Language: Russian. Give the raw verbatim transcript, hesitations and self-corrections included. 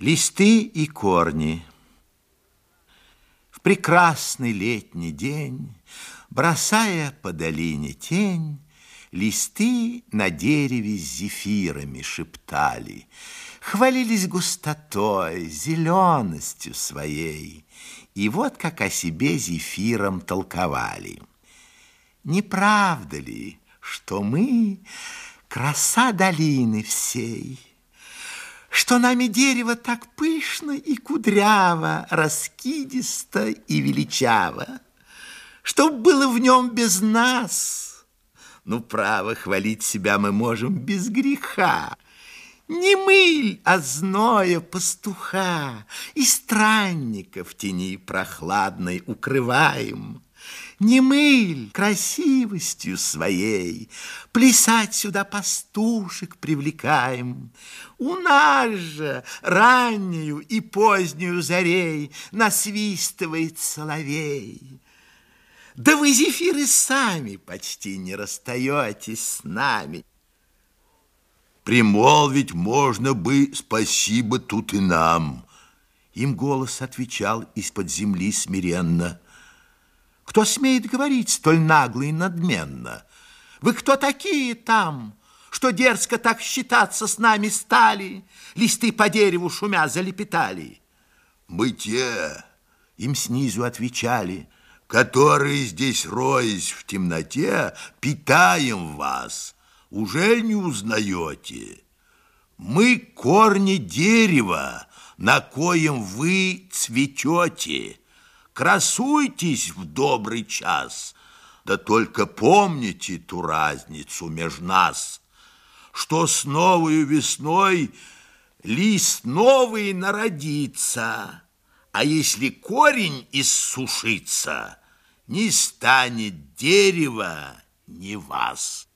Листы и корни. В прекрасный летний день, бросая по долине тень, листы на дереве с зефирами шептали, хвалились густотой, зеленостью своей, и вот как о себе зефиром толковали. Не правда ли, что мы краса долины всей, что нами дерево так пышно и кудряво, раскидисто и величаво, что было в нем без нас? Ну, право, хвалить себя мы можем без греха. Не мыль, а зноя пастуха и странника в тени прохладной укрываем. Не мыль красивостью своей, плясать сюда пастушек привлекаем. У нас же раннюю и позднюю зарей насвистывает соловей. Да вы, зефиры, сами почти не расстаетесь с нами. Примолвить можно бы спасибо тут и нам. Им голос отвечал из-под земли смиренно. Кто смеет говорить столь нагло и надменно? Вы кто такие там, что дерзко так считаться с нами стали? Листы по дереву шумя залепетали. Мы те, им снизу отвечали, которые здесь, роясь в темноте, питаем вас. Уже не узнаете? Мы корни дерева, на коем вы цветете. Красуйтесь в добрый час, да только помните ту разницу между нас, что с новою весной лист новый народится, а если корень иссушится, не станет дерева ни вас.